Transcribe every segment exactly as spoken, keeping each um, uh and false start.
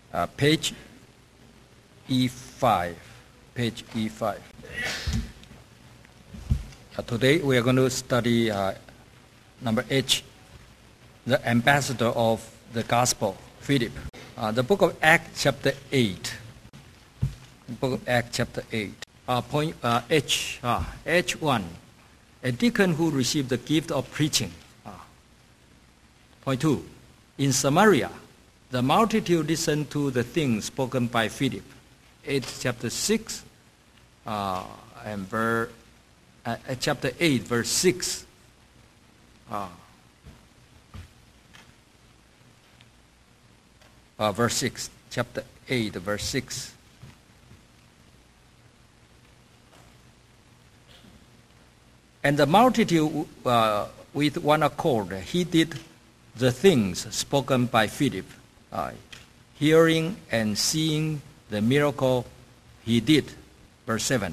uh, page E five. Page E five. Uh, today we are going to study uh, number H, the ambassador of the gospel, Philip. Uh, the book of Acts chapter eight. The book of Acts chapter eight. Uh, point uh, H, uh, H one. A deacon who received the gift of preaching. Uh, point two. In Samaria, the multitude listened to the things spoken by Philip. Acts chapter six uh, and verse, uh, chapter eight, verse six. Uh, uh, verse six. Chapter eight, verse six. And the multitude uh, with one accord heeded the things spoken by Philip, uh, hearing and seeing the miracle he did. Verse seven.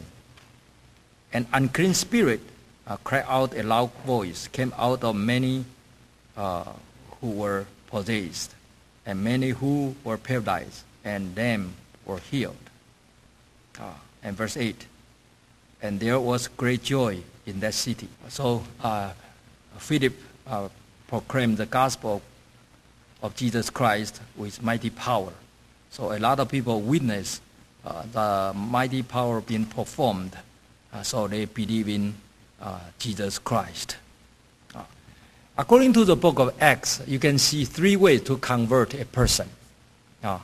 An unclean spirit uh, cried out a loud voice, came out of many uh, who were possessed, and many who were paralyzed, and them were healed. Uh, and verse eight. And there was great joy in that city. So uh, Philip uh, proclaimed the gospel of Jesus Christ with mighty power. So a lot of people witnessed uh, the mighty power being performed. Uh, so they believe in uh, Jesus Christ. Uh, according to the book of Acts, you can see three ways to convert a person. Uh,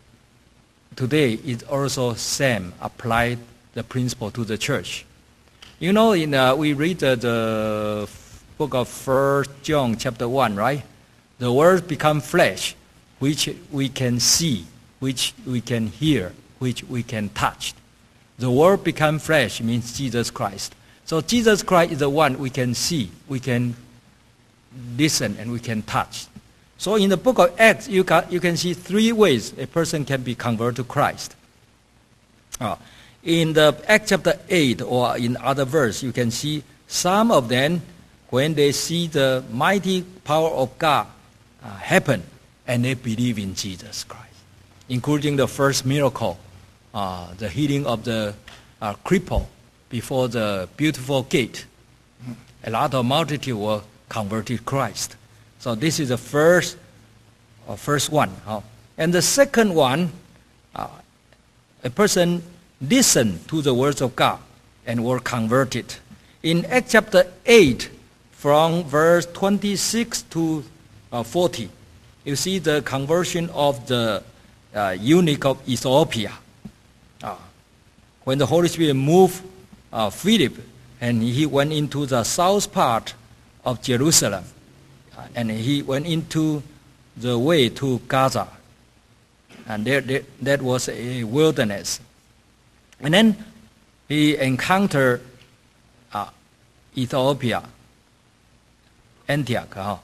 today, it also same applied the principle to the church. You know, in uh, we read uh, the book of First John chapter one, right? The Word become flesh, which we can see, which we can hear, which we can touch. The Word become flesh means Jesus Christ. So Jesus Christ is the one we can see, we can listen, and we can touch. So in the book of Acts, you can, you can see three ways a person can be converted to Christ. Uh, in the Acts chapter eight or in other verse, you can see some of them, when they see the mighty power of God uh, happen, and they believe in Jesus Christ, including the first miracle, uh, the healing of the uh, cripple before the beautiful gate. A lot of multitude were converted to Christ. So this is the first, uh, first one. Uh, and the second one, uh, a person listened to the words of God and were converted. In Acts chapter eight, from verse twenty-six to uh, forty, you see the conversion of the uh, eunuch of Ethiopia. Uh, when the Holy Spirit moved uh, Philip, and he went into the south part of Jerusalem, uh, and he went into the way to Gaza, and there, there, that was a wilderness. And then he encountered uh, Ethiopia, Antioch, uh,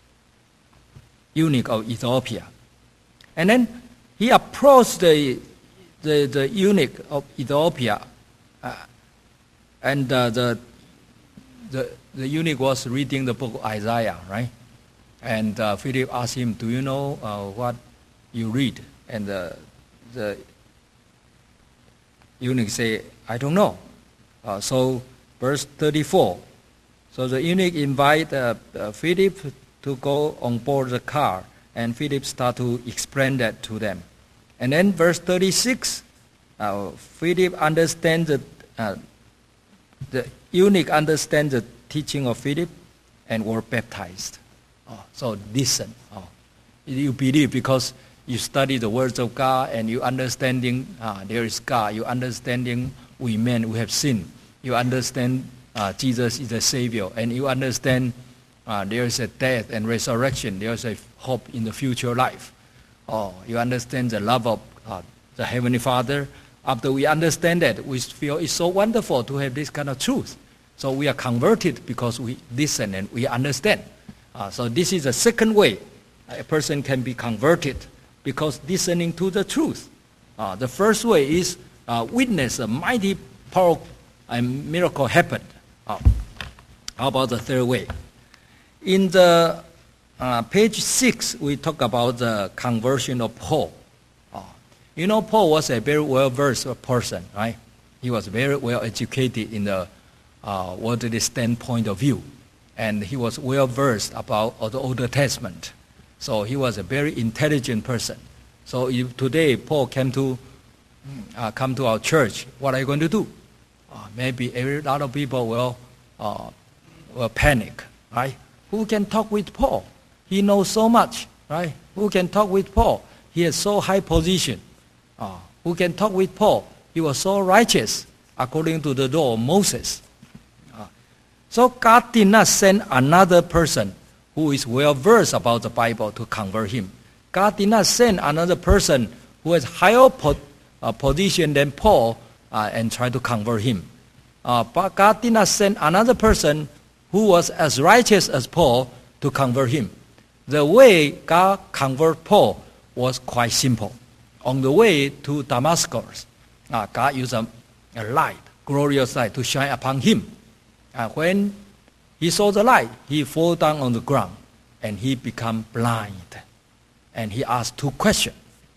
eunuch of Ethiopia. And then he approached the, the, the eunuch of Ethiopia, uh, and uh, the, the, the eunuch was reading the book of Isaiah, right? And uh, Philip asked him, do you know uh, what you read? And uh, the eunuch said, I don't know. Uh, so verse thirty-four. So the eunuch invited uh, uh, Philip to go on board the car, and Philip started to explain that to them. And then verse thirty-six, uh, Philip understands the, uh, the eunuch understands the teaching of Philip and were baptized. Oh, so listen. Oh, you believe because you study the words of God and you understanding uh, there is God. You understanding we men, we have sinned. You understand uh, Jesus is the Savior. And you understand uh, there is a death and resurrection. There is a hope in the future life. Oh, you understand the love of uh, the Heavenly Father. After we understand that, we feel it's so wonderful to have this kind of truth. So we are converted because we listen and we understand. Uh, so this is the second way a person can be converted, because listening to the truth. Uh, the first way is uh, witness a mighty power and miracle happened. Uh, how about the third way? In the uh, page six, we talk about the conversion of Paul. Uh, You know, Paul was a very well-versed person, right? He was very well-educated in the uh, worldly standpoint of view. And he was well-versed about the Old Testament. So he was a very intelligent person. So if today Paul came to uh, come to our church, what are you going to do? Uh, maybe a lot of people will, uh, will panic, right? Who can talk with Paul? He knows so much, right? Who can talk with Paul? He has so high position. Uh, who can talk with Paul? He was so righteous according to the law of Moses. Uh, so God did not send another person who is well-versed about the Bible to convert him. God did not send another person who has higher po- uh, position than Paul uh, and try to convert him. Uh, but God did not send another person who was as righteous as Paul to convert him. The way God converted Paul was quite simple. On the way to Damascus, uh, God used a, a light, glorious light, to shine upon him. And when he saw the light, he fell down on the ground, and he became blind. And he asked two questions.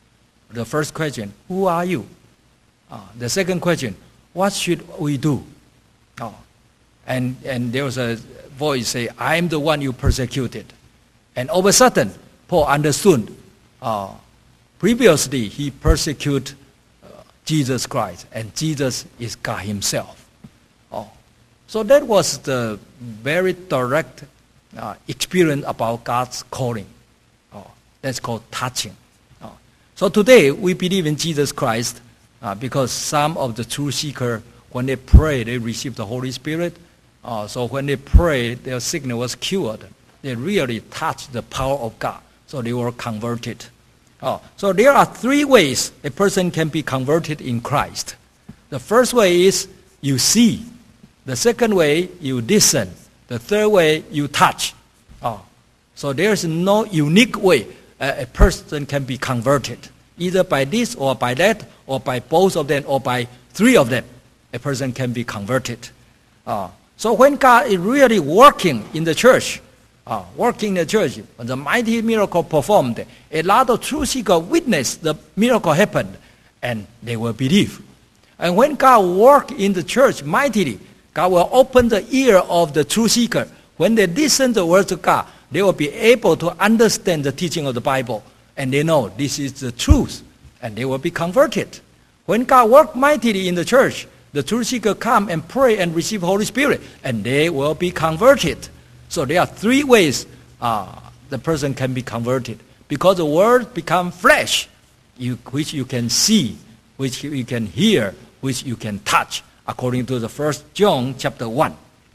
The first question, who are you? Uh, the second question, what should we do? Oh. And, and there was a voice say, I am the one you persecuted. And all of a sudden, Paul understood, uh, previously he persecuted uh, Jesus Christ, and Jesus is God himself. Oh. So that was the very direct uh, experience about God's calling. Oh. That's called touching. Oh. So today, we believe in Jesus Christ uh, because some of the truth seekers, when they pray, they receive the Holy Spirit. Uh, so when they pray, their sickness was cured. They really touched the power of God. So they were converted. Oh, so there are three ways a person can be converted in Christ. The first way is you see. The second way, you listen. The third way, you touch. Oh, so there's no unique way uh, a person can be converted. Either by this or by that, or by both of them, or by three of them, a person can be converted. Uh, so when God is really working in the church, Uh, working in the church, when the mighty miracle performed, a lot of truth seekers witnessed the miracle happened, and they will believe. And when God works in the church mightily, God will open the ear of the truth seeker. When they listen to the words of God, they will be able to understand the teaching of the Bible, and they know this is the truth, and they will be converted. When God works mightily in the church, the truth seeker come and pray and receive Holy Spirit, and they will be converted. So there are three ways uh, the person can be converted. Because the word becomes flesh, you, which you can see, which you can hear, which you can touch, according to the First John chapter one.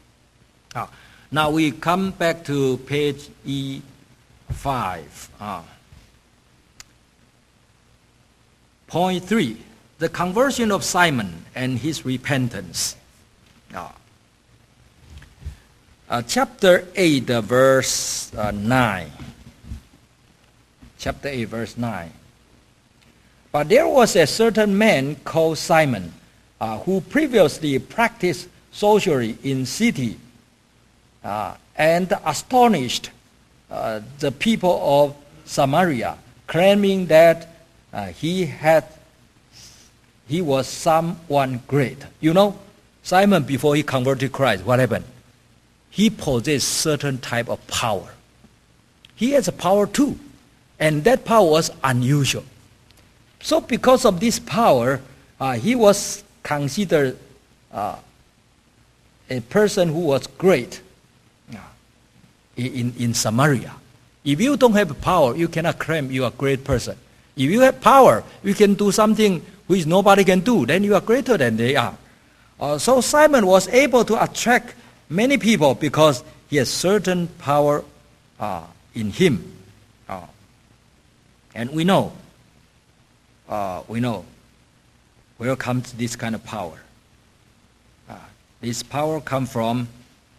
Uh, now we come back to page E five. Uh, point three, the conversion of Simon and his repentance. Uh, Uh, chapter eight, uh, verse uh, nine. Chapter eight, verse nine. But there was a certain man called Simon, uh, who previously practiced sorcery in city, uh, and astonished uh, the people of Samaria, claiming that uh, he had, he was someone great. You know, Simon, before he converted Christ, what happened? He possessed certain type of power. He has a power too. And that power was unusual. So because of this power, uh, he was considered uh, a person who was great uh, in, in Samaria. If you don't have power, you cannot claim you are a great person. If you have power, you can do something which nobody can do, then you are greater than they are. Uh, so Simon was able to attract many people because he has certain power uh, in him. Uh, and we know, uh, we know where comes this kind of power. Uh, this power comes from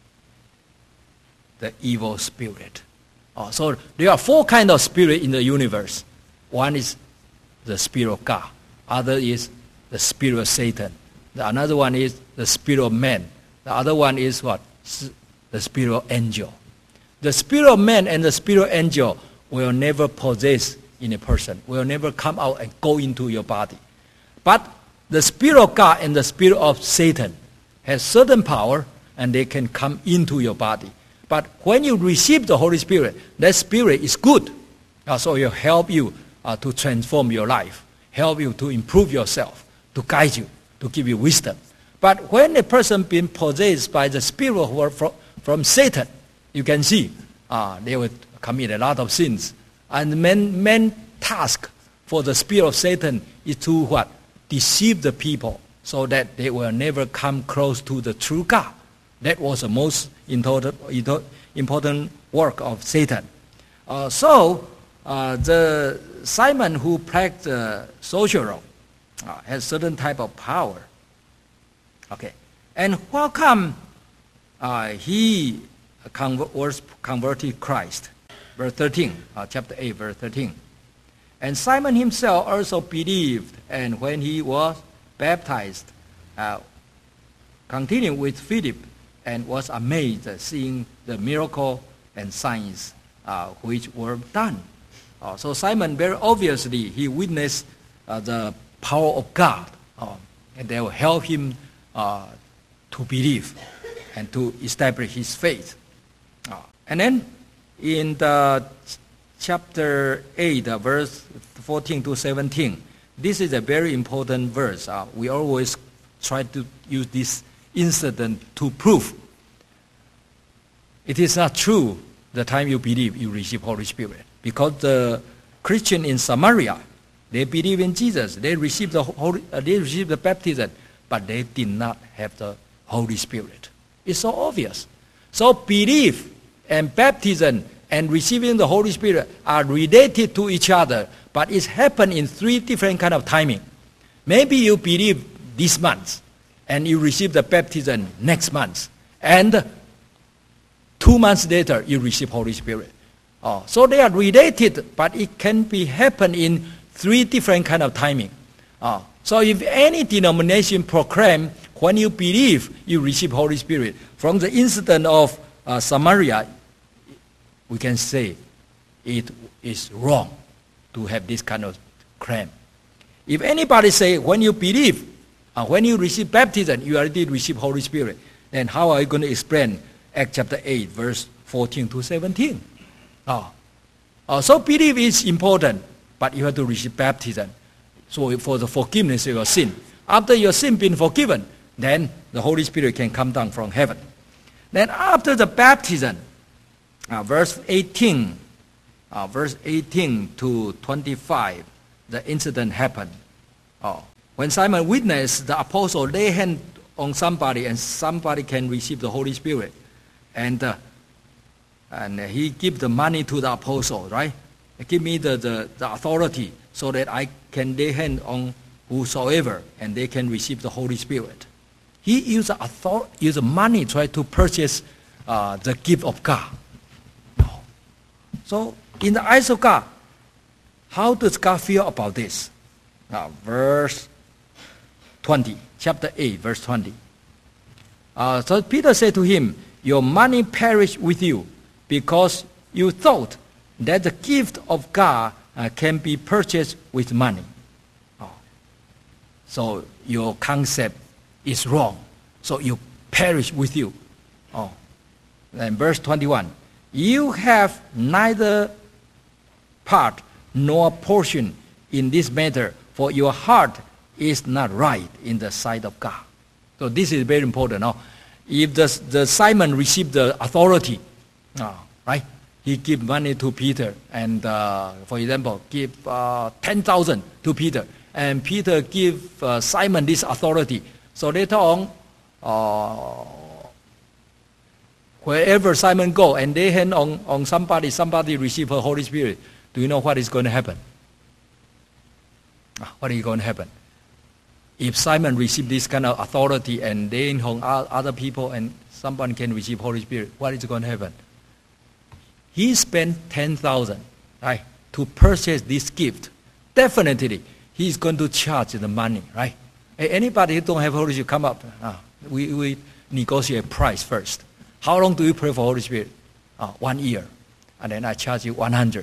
the evil spirit. Uh, so there are four kinds of spirit in the universe. One is the spirit of God. Other is the spirit of Satan. The another one is the spirit of man. The other one is what? The spirit of angel. The spirit of man and the spirit of angel will never possess in a person will never come out and go into your body. But the Spirit of God and the spirit of Satan has certain power, and they can come into your body. But when you receive the Holy Spirit, that Spirit is good. Uh, so it will help you uh, to transform your life, help you to improve yourself, to guide you, to give you wisdom. But when a person been possessed by the Spirit of, from, from Satan, you can see uh, they will commit a lot of sins. And the main, main task for the Spirit of Satan is to what? Deceive the people so that they will never come close to the true God. That was the most important, important work of Satan. Uh, so, uh, the Simon who practiced uh, sorcery uh, has certain type of power. Okay, and how come uh, he conver- was converted Christ? Verse thirteen, uh, chapter eight, verse thirteen. And Simon himself also believed, and when he was baptized, uh, continued with Philip, and was amazed at seeing the miracle and signs uh, which were done. Uh, so Simon, very obviously, he witnessed uh, the power of God, uh, and that will help him uh, to believe and to establish his faith. Uh, and then in the chapter eight, uh, verse fourteen to seventeen, this is a very important verse. Uh, we always try to use this incident to prove it is not true the time you believe you receive Holy Spirit. Because the Christian in Samaria, they believe in Jesus. They received the Holy, uh, they received the baptism, but they did not have the Holy Spirit. It's so obvious. So belief and baptism and receiving the Holy Spirit are related to each other, but it's happened in three different kind of timing. Maybe you believe this month, and you receive the baptism next month, and two months later you receive Holy Spirit. Oh, so they are related, but it can be happen in three different kind of timing. Oh, so if any denomination proclaim when you believe you receive Holy Spirit, from the incident of uh, Samaria, we can say it is wrong to have this kind of claim. If anybody say when you believe, uh, when you receive baptism, you already receive Holy Spirit, then how are you going to explain Acts chapter eight, verse fourteen to seventeen? Oh. Oh, so belief is important, but you have to receive baptism. So for the forgiveness of your sin. After your sin been forgiven, then the Holy Spirit can come down from heaven. Then after the baptism, uh, verse eighteen, uh, verse eighteen to twenty-five, the incident happened. Oh. When Simon witnessed the apostle lay hand on somebody and somebody can receive the Holy Spirit, and uh, and he give the money to the apostle, right? Give me the, the, the authority so that I can lay hand on whosoever and they can receive the Holy Spirit. He used author, used money to try to purchase uh, the gift of God. No. So in the eyes of God, how does God feel about this? Now, verse twenty, chapter eight, verse twenty. Uh, so Peter said to him, your money perished with you, because you thought that the gift of God uh, can be purchased with money. Oh. So your concept is wrong. So you perish with you. Oh. And verse twenty-one, you have neither part nor portion in this matter, for your heart is not right in the sight of God. So this is very important. Oh. If the, the Simon received the authority, oh, right? He give money to Peter, and uh, for example, give uh, ten thousand to Peter, and Peter give uh, Simon this authority. So later on, uh, wherever Simon go and they hand on, on somebody, somebody receive the Holy Spirit, do you know what is going to happen? What is going to happen? If Simon received this kind of authority and they on other people and someone can receive Holy Spirit, what is going to happen? He spent ten thousand, right, to purchase this gift. Definitely, he's going to charge the money, right? Hey, anybody who don't have Holy Spirit, come up. Uh, we, we negotiate price first. How long do you pray for Holy Spirit? Uh, one year. And then I charge you one hundred.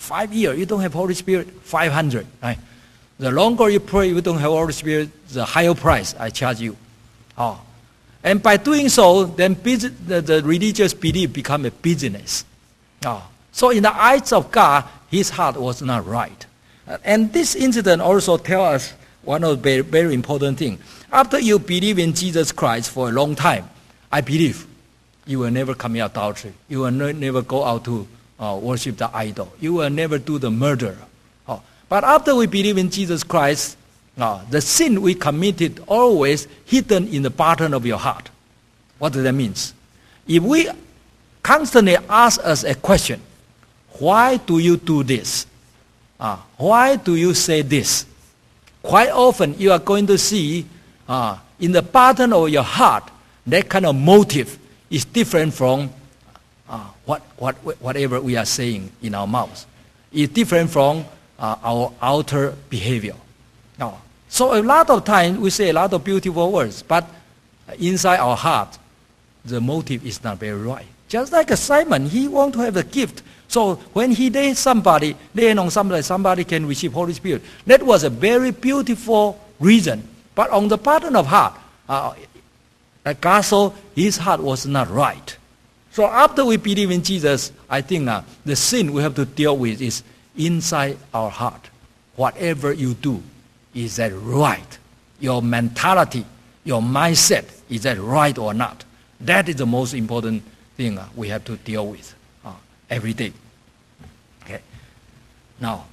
Five years, you don't have Holy Spirit, five hundred. Right? The longer you pray, you don't have Holy Spirit, the higher price I charge you. Oh. And by doing so, then the, the religious belief become a business. Oh. So in the eyes of God, his heart was not right. And this incident also tells us one of the very, very important things. After you believe in Jesus Christ for a long time, I believe you will never commit adultery. You will ne- never go out to uh, worship the idol. You will never do the murder. Oh. But after we believe in Jesus Christ, uh, the sin we committed always hidden in the bottom of your heart. What does that mean? If we constantly ask us a question, why do you do this? Uh, why do you say this? Quite often you are going to see uh, in the bottom of your heart, that kind of motive is different from uh, what, what, whatever we are saying in our mouths. It's different from uh, our outer behavior. Uh, so a lot of times we say a lot of beautiful words, but inside our heart, the motive is not very right. Just like a Simon, he wants to have a gift. So when he lay somebody, laying on somebody, somebody can receive Holy Spirit. That was a very beautiful reason. But on the bottom of heart, uh, God saw his heart was not right. So after we believe in Jesus, I think uh, the sin we have to deal with is inside our heart. Whatever you do, is that right? Your mentality, your mindset, is that right or not? That is the most important thing uh, we have to deal with uh, every day. Okay. Now,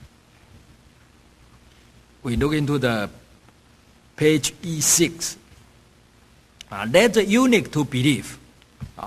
we look into the page E six. Uh, let the eunuch to believe. Uh,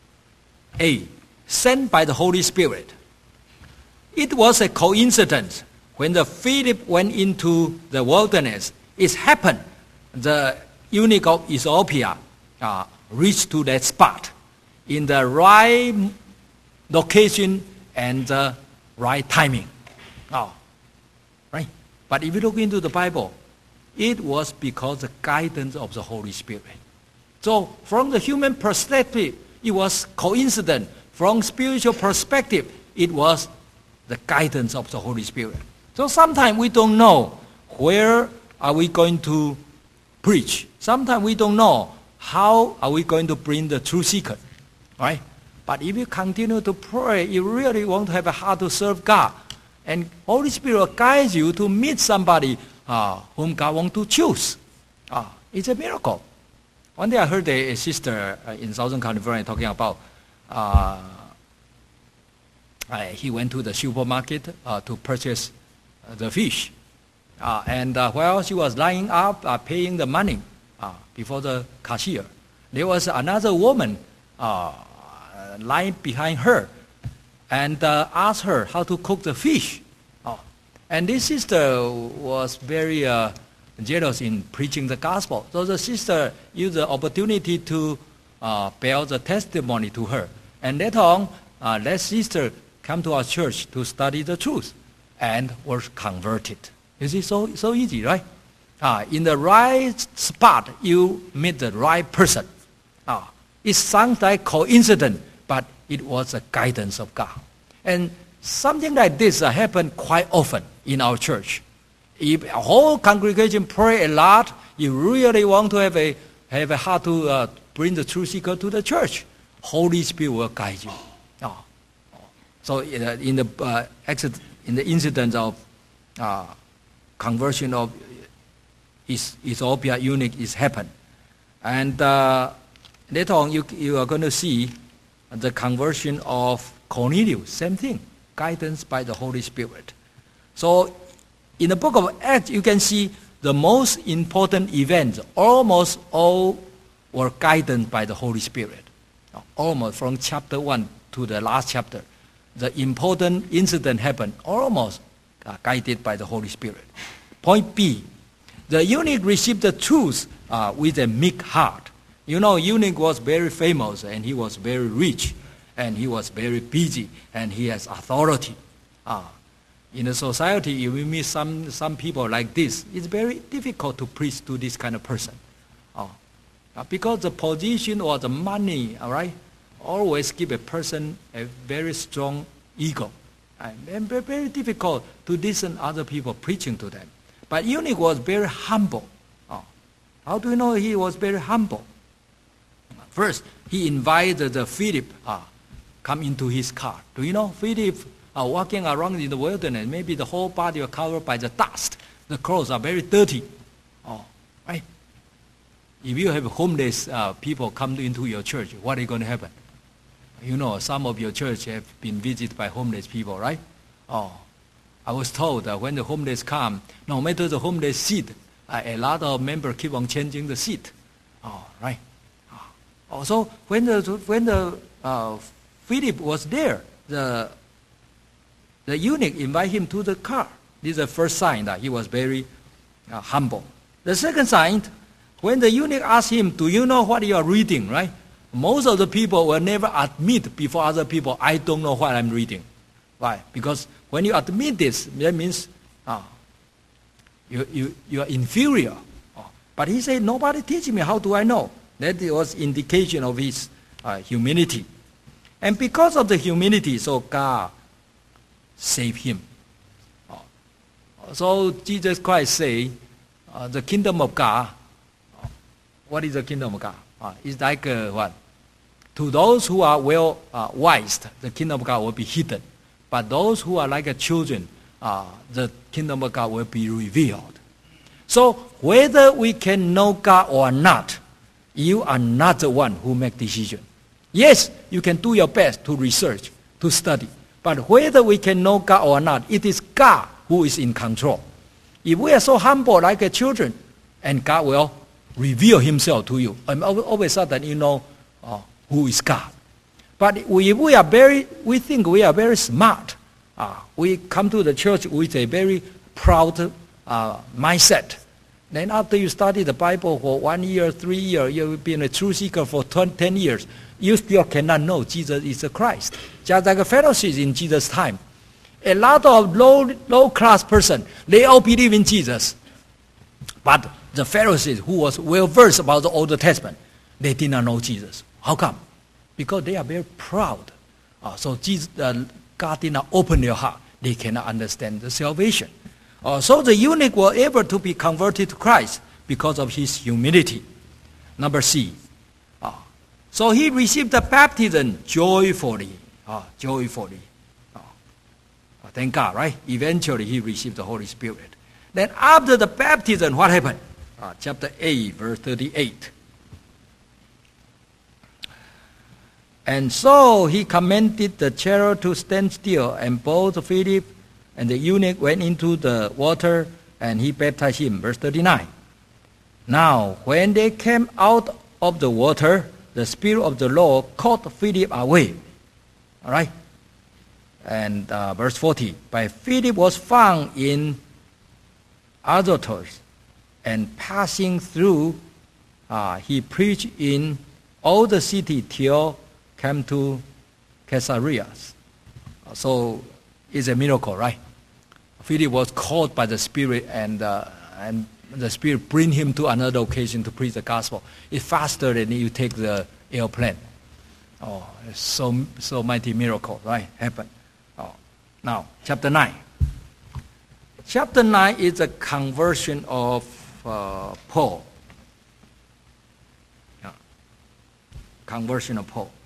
A. Sent by the Holy Spirit. It was a coincidence when the Philip went into the wilderness. It happened. The eunuch of Ethiopia uh, reached to that spot in the right location and the right timing. Oh, right? But if you look into the Bible, it was because of the guidance of the Holy Spirit. So from the human perspective, it was coincidence. From spiritual perspective, it was the guidance of the Holy Spirit. So sometimes we don't know where are we going to preach. Sometimes we don't know how are we going to bring the true secret. Right? But if you continue to pray, you really want to have a heart to serve God. And Holy Spirit will guide you to meet somebody uh, whom God wants to choose. Uh, it's a miracle. One day I heard a, a sister uh, in Southern California talking about uh, uh, he went to the supermarket uh, to purchase uh, the fish. Uh, and uh, while she was lying up uh, paying the money uh, before the cashier, there was another woman uh, lying behind her and uh, asked her how to cook the fish. Oh. And this sister was very uh, jealous in preaching the gospel. So the sister used the opportunity to uh, bear the testimony to her. And later on, uh, that sister came to our church to study the truth and was converted. You see, so, so easy, right? Uh, in the right spot, you meet the right person. Uh, it sounds like coincidence, but it was a guidance of God. And something like this uh, happens quite often in our church. If a whole congregation pray a lot, you really want to have a have a heart to uh, bring the truth seeker to the church, Holy Spirit will guide you. Oh. So in, uh, in the uh, exit, in the incident of uh, conversion of Ethiopia eunuch is happened, and uh, later on you you are going to see the conversion of Cornelius. Same thing, guidance by the Holy Spirit. So in the book of Acts, you can see the most important events, almost all were guided by the Holy Spirit. Almost from chapter one to the last chapter, the important incident happened, almost uh, guided by the Holy Spirit. Point B, the eunuch received the truth uh, with a meek heart. You know, eunuch was very famous, and he was very rich, and he was very busy, and he has authority. Uh, In a society, if we meet some, some people like this, it's very difficult to preach to this kind of person. Oh. Uh, because the position or the money, all right, always give a person a very strong ego. And very, very difficult to listen other people preaching to them. But eunuch was very humble. Oh. How do you know he was very humble? First, he invited the Philip uh, come into his car. Do you know Philip uh, walking around in the wilderness? Maybe the whole body was covered by the dust. The clothes are very dirty. Oh, right? If you have homeless uh, people come into your church, what is going to happen? You know, some of your church have been visited by homeless people, right? Oh, I was told that when the homeless come, no matter the homeless seat, uh, a lot of members keep on changing the seat. Oh, right? Oh, so when the when the uh, Philip was there, the the eunuch invited him to the car. This is the first sign that he was very uh, humble. The second sign, when the eunuch asked him, "Do you know what you are reading?" Right? Most of the people will never admit before other people, "I don't know what I'm reading." Why? Because when you admit this, that means uh, you, you, you are inferior. Oh. But he said, "Nobody teach me. How do I know?" That was indication of his uh, humility. And because of the humility, so God saved him. Oh. So Jesus Christ say, uh, the kingdom of God, uh, what is the kingdom of God? Uh, it's like uh, what? To those who are well uh, wise, the kingdom of God will be hidden. But those who are like a children, uh, the kingdom of God will be revealed. So whether we can know God or not, you are not the one who make decision. Yes, you can do your best to research, to study. But whether we can know God or not, it is God who is in control. If we are so humble like a children, and God will reveal himself to you, and all of a sudden you know uh, who is God. But we, we are very, we think we are very smart. Uh, we come to the church with a very proud uh, mindset. Then after you study the Bible for one year, three years, you've been a truth seeker for ten years, you still cannot know Jesus is the Christ. Just like the Pharisees in Jesus' time. A lot of low, low-class person, they all believe in Jesus. But the Pharisees, who was well-versed about the Old Testament, they did not know Jesus. How come? Because they are very proud. Uh, so Jesus, uh, God did not open their heart. They cannot understand the salvation. Uh, so the eunuch was able to be converted to Christ because of his humility. Number C. Uh, so he received the baptism joyfully. Uh, joyfully. Uh, uh, thank God, right? Eventually he received the Holy Spirit. Then after the baptism, what happened? Uh, chapter eight, verse thirty-eight. And so he commanded the chariot to stand still, and both Philip and the eunuch went into the water, and he baptized him. Verse thirty-nine. Now, when they came out of the water, the Spirit of the Lord caught Philip away. All right? And uh, verse forty. But Philip was found in Azotus, and passing through, uh, he preached in all the city till came to Caesarea. So it's a miracle, right? Philip was called by the Spirit, and uh, and the Spirit bring him to another occasion to preach the gospel. It's faster than you take the airplane. Oh, it's so so mighty miracle, right? Happened. Oh. Now, chapter nine. Chapter nine is a conversion of uh, Paul. Yeah. Conversion of Paul.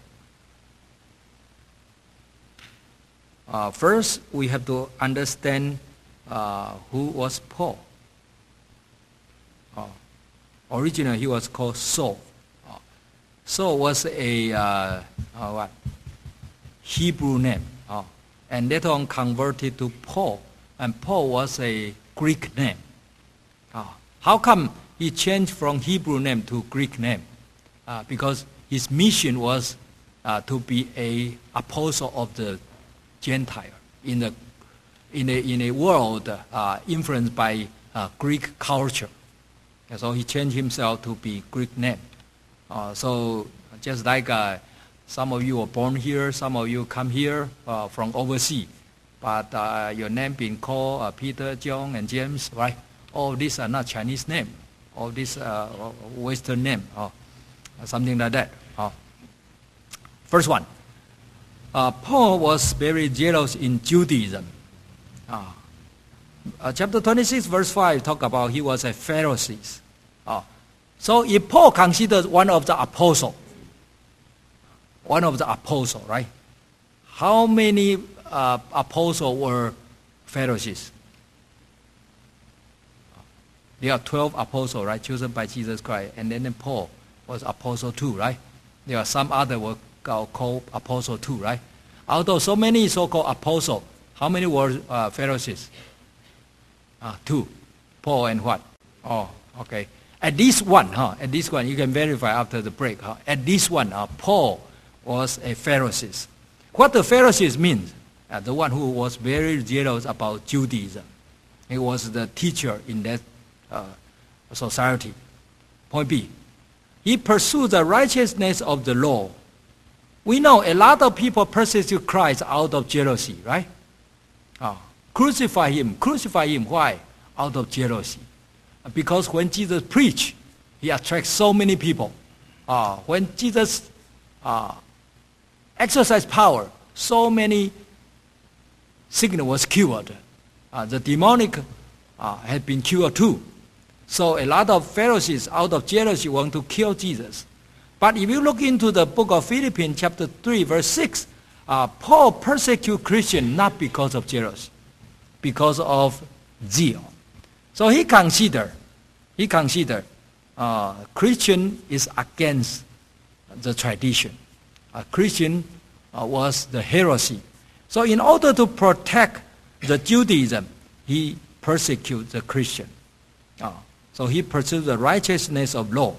Uh, first, we have to understand uh, who was Paul. Uh, originally, he was called Saul. Uh, Saul was a uh, uh, what? Hebrew name, uh, and later on converted to Paul. And Paul was a Greek name. Uh, how come he changed from Hebrew name to Greek name? Uh, because his mission was uh, to be a apostle of the Gentile in a in a in a world uh, influenced by uh, Greek culture, and so he changed himself to be Greek name. Uh, so just like uh, some of you were born here, some of you come here uh, from overseas, but uh, your name being called uh, Peter, John, and James, right? All these are not Chinese name. All these uh, Western name, or something like that. Uh, first one. uh, Paul was very jealous in Judaism. Uh, uh, chapter twenty-six, verse five, talk about he was a Pharisee. Uh, so if Paul considered one of the apostles, one of the apostles, right? How many uh, apostles were Pharisees? There are twelve apostles, right, chosen by Jesus Christ. And then Paul was apostle too, right? There are some other were called apostle too, right? Out of so many so-called apostles, how many were uh, Pharisees? Uh, two. Paul and what? Oh, okay. At least one, huh? At least one. You can verify after the break, huh? At least one. Uh, Paul was a Pharisee. What the Pharisees means? Uh, the one who was very jealous about Judaism. He was the teacher in that uh, society. Point B. He pursued the righteousness of the law. We know a lot of people persecute Christ out of jealousy, right? Oh, crucify him. Crucify him. Why? Out of jealousy. Because when Jesus preached, he attracts so many people. Uh, when Jesus uh, exercised power, so many sickness was cured. Uh, the demonic uh, had been cured too. So a lot of Pharisees, out of jealousy, want to kill Jesus. But if you look into the book of Philippians, chapter three, verse six, uh, Paul persecuted Christians not because of jealousy, because of zeal. So he considered, he considered, uh, Christian is against the tradition. A Christian uh, was the heresy. So in order to protect the Judaism, he persecuted the Christian. Uh, so he pursued the righteousness of law.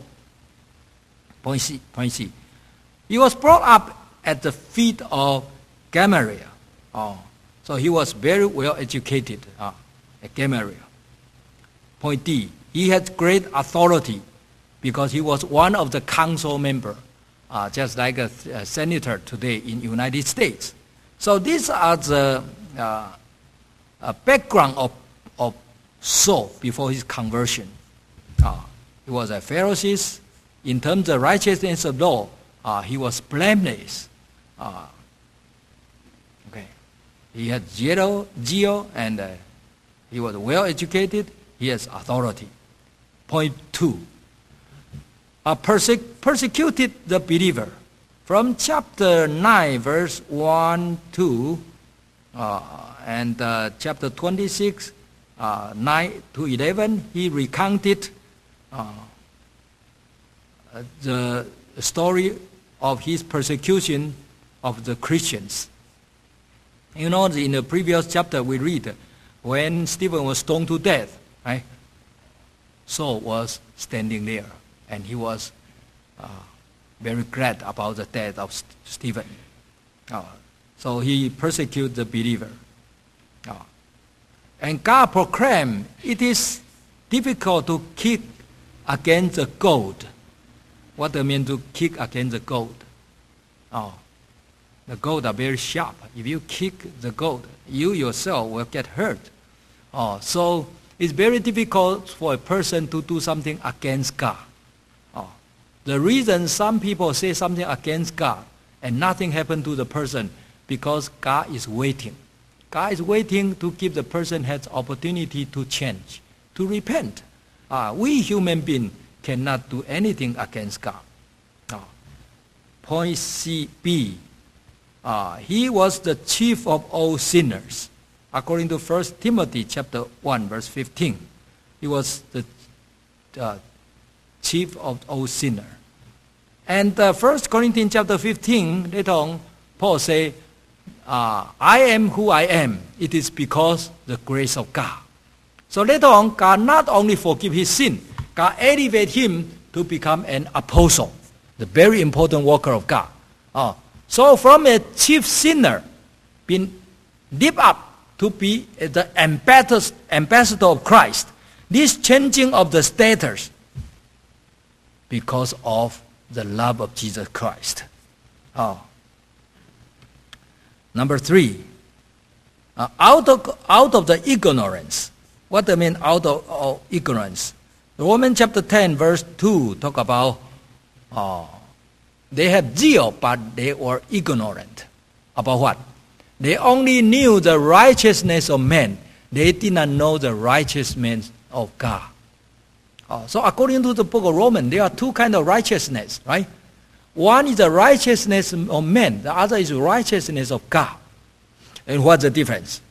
Point C. Point C. He was brought up at the feet of Gamaliel. Oh, so he was very well educated uh, at Gamaliel. Point D. He had great authority because he was one of the council members, uh, just like a, a senator today in the United States. So these are the uh, uh, background of, of Saul before his conversion. Uh, he was a Pharisee. In terms of righteousness of law, uh, he was blameless. Uh, okay, he had zero, zeal, and uh, he was well educated. He has authority. Point two. Uh, perse- persecuted the believer. From chapter nine, verse one, two, uh, and uh, chapter twenty-six, uh, nine to eleven, he recounted uh, the story of his persecution of the Christians. You know, in the previous chapter we read, when Stephen was stoned to death, right? Saul was standing there, and he was uh, very glad about the death of St- Stephen. Uh, so he persecuted the believer. Uh, and God proclaimed, it is difficult to kick against the goad. What does it mean to kick against the goad? Oh, the goad are very sharp. If you kick the goad, you yourself will get hurt. Oh, so it's very difficult for a person to do something against God. Oh, the reason some people say something against God and nothing happened to the person, because God is waiting. God is waiting to give the person has opportunity to change, to repent. Uh, we human beings cannot do anything against God. Uh, point C, B. Uh, he was the chief of all sinners. According to First Timothy chapter one, verse fifteen. He was the uh, chief of all sinners. And uh, First Corinthians chapter fifteen, later on, Paul say, uh, I am who I am. It is because the grace of God. So later on, God not only forgive his sin, God elevate him to become an apostle, the very important worker of God. Uh, so from a chief sinner, being lifted up to be the ambassador, ambassador of Christ, this changing of the status because of the love of Jesus Christ. Oh. Number three, uh, out of out of the ignorance. What do I mean out of, of ignorance? Romans chapter ten, verse two, talk about uh, they have zeal, but they were ignorant. About what? They only knew the righteousness of man. They did not know the righteousness of God. Oh, so according to the book of Romans, there are two kinds of righteousness, right? One is the righteousness of man. The other is the righteousness of God. And what's the difference?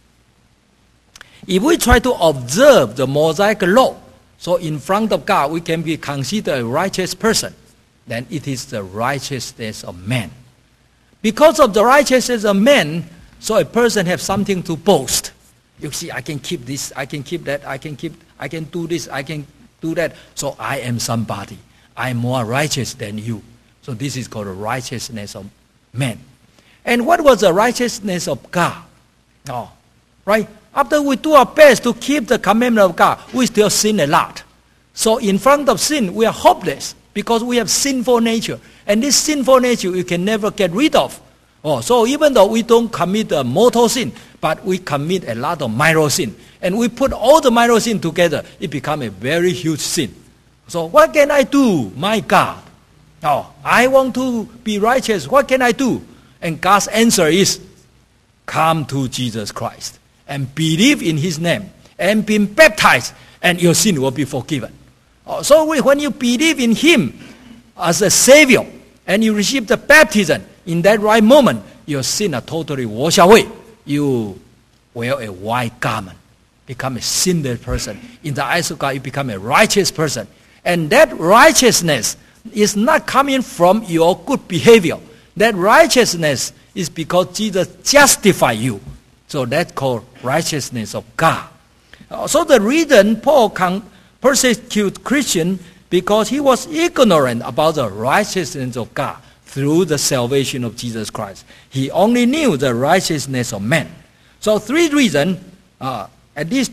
If we try to observe the Mosaic law, so in front of God we can be considered a righteous person, then it is the righteousness of man. Because of the righteousness of man, so a person has something to boast. You see, I can keep this, I can keep that, I can keep, I can do this, I can do that. So I am somebody. I am more righteous than you. So this is called the righteousness of man. And what was the righteousness of God? Oh, right? After we do our best to keep the commandment of God, we still sin a lot. So in front of sin, we are hopeless because we have sinful nature. And this sinful nature you can never get rid of. Oh, so even though we don't commit a mortal sin, but we commit a lot of minor sin. And we put all the minor sin together, it becomes a very huge sin. So what can I do, my God? Oh, I want to be righteous. What can I do? And God's answer is, come to Jesus Christ and believe in His name and be baptized, and your sin will be forgiven. Oh, so when you believe in Him as a Savior and you receive the baptism, in that right moment, your sin are totally washed away. You wear a white garment, become a sinless person. In the eyes of God, you become a righteous person. And that righteousness is not coming from your good behavior. That righteousness is because Jesus justified you. So that's called righteousness of God. So the reason Paul can persecute Christians because he was ignorant about the righteousness of God through the salvation of Jesus Christ. He only knew the righteousness of man. So three reasons, uh, at least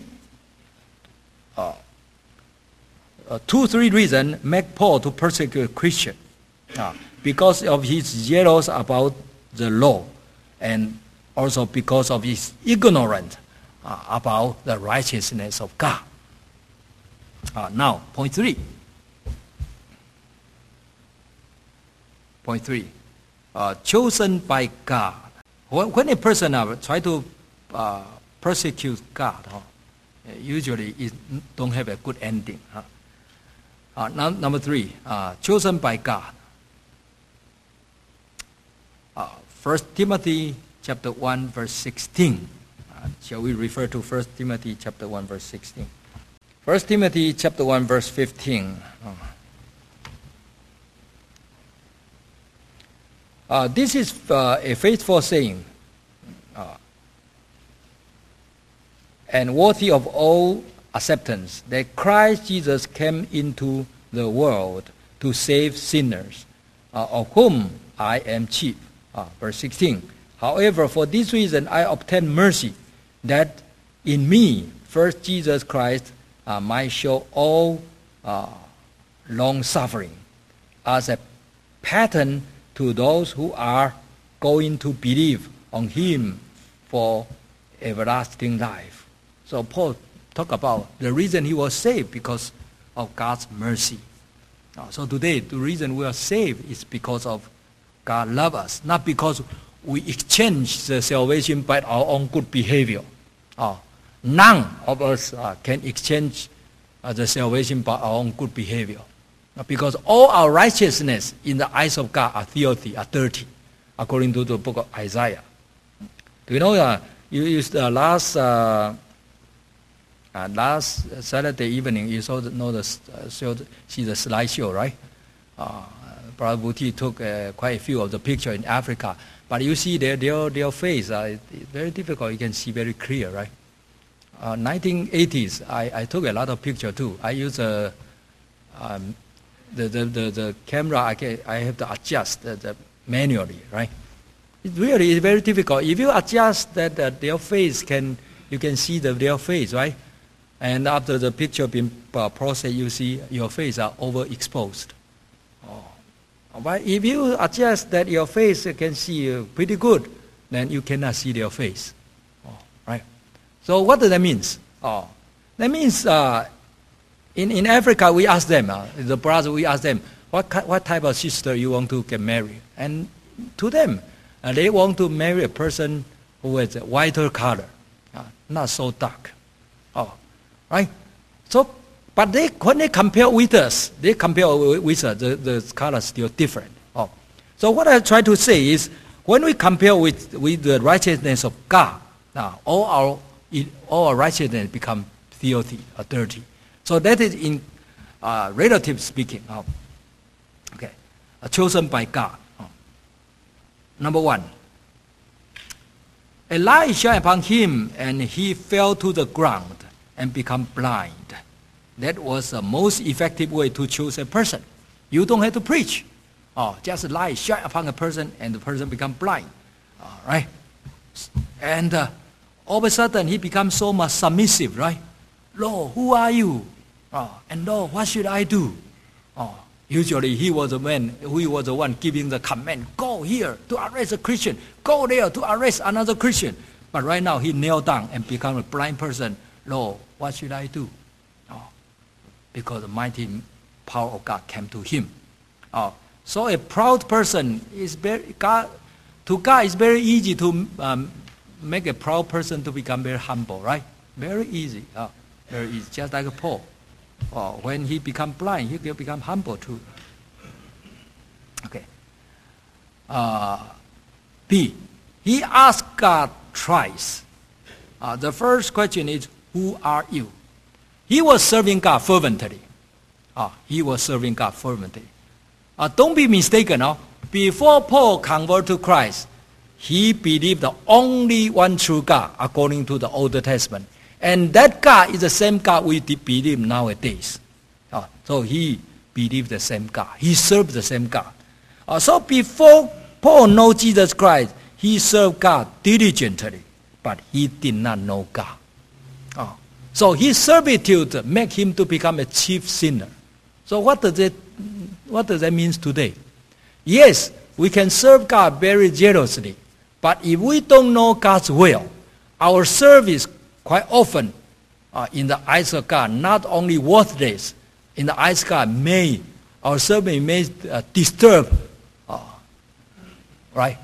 uh, uh, two, three reasons make Paul to persecute Christians. Uh, because of his jealous about the law, and also because of his ignorance uh, about the righteousness of God. Uh, now, point three. Point three, uh, chosen by God. When, when a person uh, try to uh, persecute God, huh, usually it don't have a good ending. Huh? Uh, now, number three, uh, chosen by God. Uh, First Timothy chapter one verse sixteen. Uh, shall we refer to First Timothy chapter one verse sixteen? First Timothy chapter one verse fifteen. Oh. Uh, this is uh, a faithful saying uh, and worthy of all acceptance, that Christ Jesus came into the world to save sinners, uh, of whom I am chief. Uh, verse sixteen. However, for this reason I obtain mercy, that in me first Jesus Christ uh, might show all uh, long suffering as a pattern to those who are going to believe on Him for everlasting life. So Paul talked about the reason he was saved because of God's mercy. Uh, so today, the reason we are saved is because of God loves us, not because we exchange the salvation by our own good behavior. Uh, none of us uh, can exchange uh, the salvation by our own good behavior. Because all our righteousness in the eyes of God are filthy, are dirty, according to the book of Isaiah. Do you know, uh, you used uh, last uh, uh, last Saturday evening, you saw the, know the, uh, showed, see the slideshow, right? Uh, Brother Buti took uh, quite a few of the pictures in Africa. But you see their, their, their face, uh, it's very difficult, you can see very clear, right? Uh, nineteen eighties, I, I took a lot of pictures too. I use a... Um, The, the, the, the camera, I, can, I have to adjust the, the manually, right? It really is very difficult. If you adjust that, that their face, can you can see the, their face, right? And after the picture being uh, processed, you see your face are overexposed. Oh. But if you adjust that your face can see uh, pretty good, then you cannot see their face, oh, right? So what does that mean? Oh, that means... Uh, In, in Africa, we ask them, uh, the brothers, we ask them, what, what type of sister you want to get married? And to them, Uh, they want to marry a person who is a whiter color, uh, not so dark. Oh, right? So, but they, when they compare with us, they compare with us, the, the color is still different. Oh. So what I try to say is, when we compare with, with the righteousness of God, now all our, all our righteousness become filthy or dirty. So that is in uh, relative speaking. Oh. Okay, uh, chosen by God. Oh. Number one, a light shined upon him, and he fell to the ground and become blind. That was the most effective way to choose a person. You don't have to preach. Oh, just a light shine upon a person, and the person become blind. All right, and uh, all of a sudden he becomes so much submissive, right? Lord, who are you? Oh, and Lord, what should I do? Oh, usually he was the man who was the one giving the command, go here to arrest a Christian, go there to arrest another Christian. But right now he knelt down and become a blind person. Lord, what should I do? Oh, because the mighty power of God came to him. Oh, so a proud person is very, God, to God it's very easy to um, make a proud person to become very humble, right? Very easy. Oh, very easy, just like Paul. Oh, when he become blind, he will become humble too. Okay. Uh, B. He asked God twice. Uh, the first question is, who are you? He was serving God fervently. Uh, he was serving God fervently. Uh, don't be mistaken. Uh, before Paul converted to Christ, he believed the only one true God according to the Old Testament. And that God is the same God we believe nowadays. Uh, so he believed the same God. He served the same God. Uh, so before Paul knew Jesus Christ, he served God diligently, but he did not know God. Uh, so his servitude made him to become a chief sinner. So what does it, what does that mean today? Yes, we can serve God very jealously, but if we don't know God's will, our service quite often, uh, in the eyes of God, not only worthless, in the eyes of God, may, our service may uh, disturb, uh, right,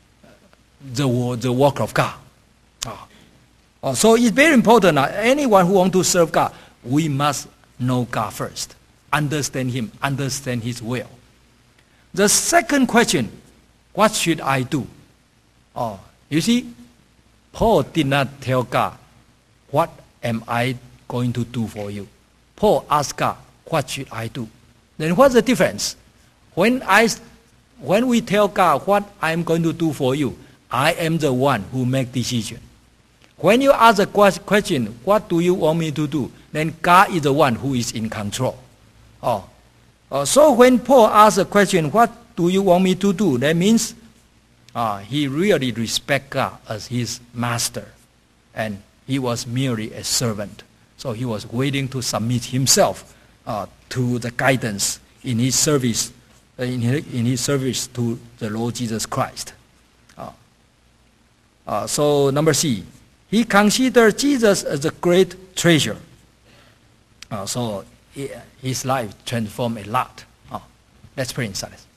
the, the work of God. Uh, uh, so it's very important, uh, anyone who wants to serve God, we must know God first, understand Him, understand His will. The second question, what should I do? Oh, you see, Paul did not tell God, what am I going to do for you? Paul asked God, what should I do? Then what's the difference? When, I, when we tell God what I'm going to do for you, I am the one who makes decision. When you ask a question, what do you want me to do? Then God is the one who is in control. Oh, uh, so when Paul asks a question, what do you want me to do? That means uh, he really respects God as his master. And he was merely a servant. So he was waiting to submit himself uh, to the guidance in his service, uh, in, his, in his service to the Lord Jesus Christ. Uh, uh, so number C, he considered Jesus as a great treasure. Uh, so he, his life transformed a lot. Uh, let's pray in silence.